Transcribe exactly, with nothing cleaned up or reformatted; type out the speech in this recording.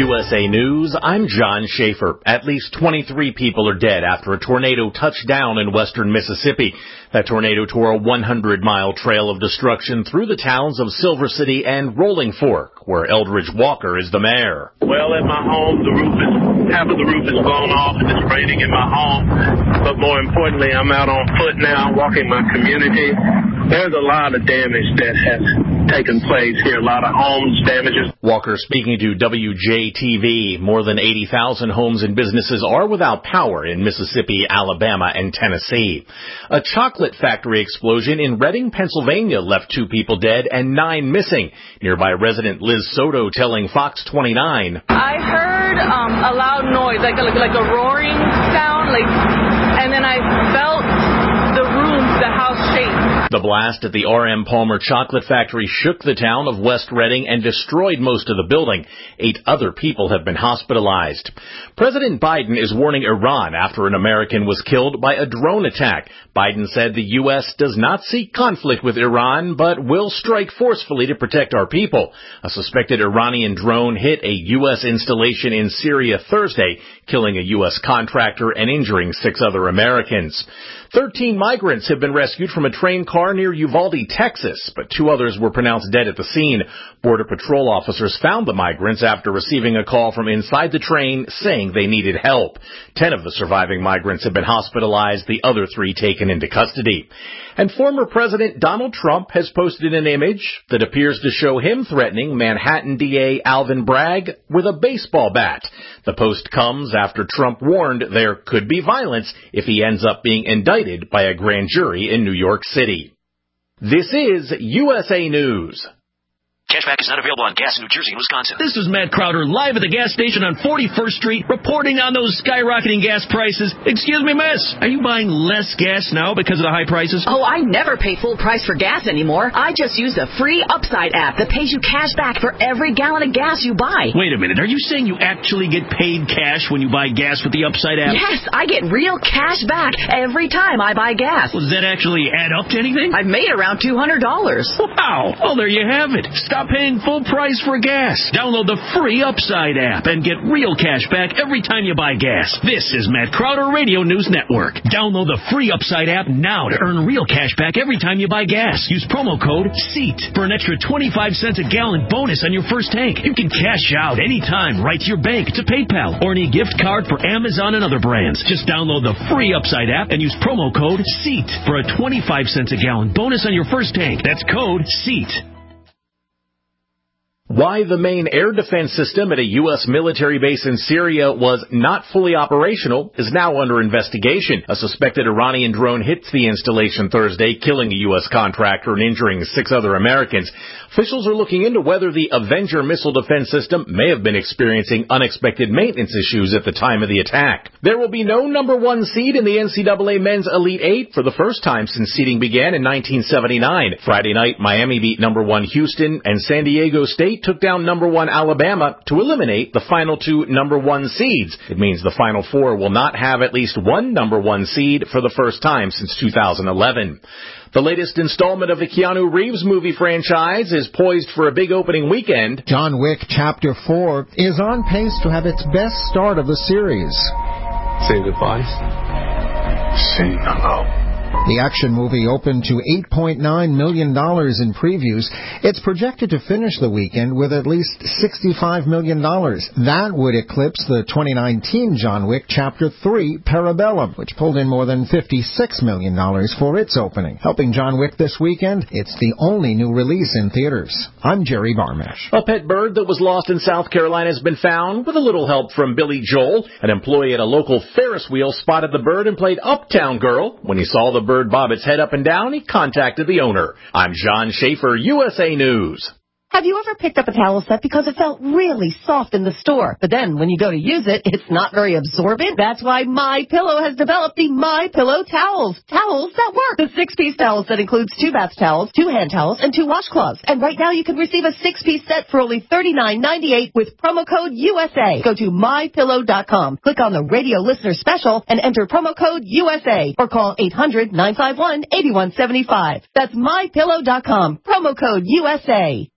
U S A News, I'm John Schaefer. At least twenty-three people are dead after a tornado touched down in western Mississippi. That tornado tore a one hundred mile trail of destruction through the towns of Silver City and Rolling Fork, where Eldridge Walker is the mayor. Well, at my home, the roof is, half of the roof is blown off and it's raining in my home. But more importantly, I'm out on foot now, walking my community. There's a lot of damage that has taken place here, a lot of homes damages. Walker speaking to W J T V. More than eighty thousand homes and businesses are without power in Mississippi, Alabama, and Tennessee. A chocolate factory explosion in Reading, Pennsylvania left two people dead and nine missing. Nearby resident Liz Soto telling Fox twenty-nine. I heard um, a loud noise, like a, like a roaring sound, like, and then I felt the room, the house shake. The blast at the R M Palmer Chocolate Factory shook the town of West Reading and destroyed most of the building. Eight other people have been hospitalized. President Biden is warning Iran after an American was killed by a drone attack. Biden said the U S does not seek conflict with Iran, but will strike forcefully to protect our people. A suspected Iranian drone hit a U S installation in Syria Thursday, killing a U S contractor and injuring six other Americans. Thirteen migrants have been rescued from a train car near Uvalde, Texas, but two others were pronounced dead at the scene. Border Patrol officers found the migrants after receiving a call from inside the train saying they needed help. Ten of the surviving migrants have been hospitalized, the other three taken into custody. And former President Donald Trump has posted an image that appears to show him threatening Manhattan D A Alvin Bragg with a baseball bat. The post comes after Trump warned there could be violence if he ends up being indicted by a grand jury in New York City. This is U S A News. Cashback is not available on gas in New Jersey and Wisconsin. This is Matt Crowder live at the gas station on forty-first Street reporting on those skyrocketing gas prices. Excuse me, miss, are you buying less gas now because of the high prices? Oh, I never pay full price for gas anymore. I just use the free Upside app that pays you cash back for every gallon of gas you buy. Wait a minute, are you saying you actually get paid cash when you buy gas with the Upside app? Yes, I get real cash back every time I buy gas. Well, does that actually add up to anything? I've made around two hundred dollars. Wow, well, there you have it. Stop paying full price for gas. Download the free Upside app and get real cash back every time you buy gas. This is Matt Crowder Radio News Network. Download the free Upside app now to earn real cash back every time you buy gas. Use promo code SEAT for an extra twenty-five cents a gallon bonus on your first tank. You can cash out anytime right to your bank, to PayPal, or any gift card for Amazon and other brands. Just download the free Upside app and use promo code SEAT for a twenty-five cents a gallon bonus on your first tank. That's code SEAT. Why the main air defense system at a U S military base in Syria was not fully operational is now under investigation. A suspected Iranian drone hit the installation Thursday, killing a U S contractor and injuring six other Americans. Officials are looking into whether the Avenger missile defense system may have been experiencing unexpected maintenance issues at the time of the attack. There will be no number one seed in the N C double A Men's Elite Eight for the first time since seeding began in nineteen seventy-nine. Friday night, Miami beat number one Houston, and San Diego State took down number one Alabama to eliminate the final two number one seeds. It means the final four will not have at least one number one seed for the first time since two thousand eleven. The latest installment of the Keanu Reeves movie franchise is poised for a big opening weekend. John Wick Chapter four is on pace to have its best start of the series. Say goodbyes. Say hello. The action movie opened to eight point nine million dollars in previews. It's projected to finish the weekend with at least sixty-five million dollars. That would eclipse the twenty nineteen John Wick Chapter three Parabellum, which pulled in more than fifty-six million dollars for its opening. Helping John Wick this weekend, it's the only new release in theaters. I'm Jerry Barmash. A pet bird that was lost in South Carolina has been found with a little help from Billy Joel. An employee at a local Ferris wheel spotted the bird and played Uptown Girl. When he saw the bird bob its head up and down, he contacted the owner. I'm John Schaefer, U S A News. Have you ever picked up a towel set because it felt really soft in the store, but then when you go to use it, it's not very absorbent? That's why MyPillow has developed the MyPillow towels. Towels that work. The six-piece towel set includes two bath towels, two hand towels, and two washcloths. And right now you can receive a six-piece set for only thirty-nine ninety-eight with promo code U S A. Go to my pillow dot com, click on the radio listener special, and enter promo code U S A, or call eight hundred nine five one eight one seven five. That's my pillow dot com, promo code U S A.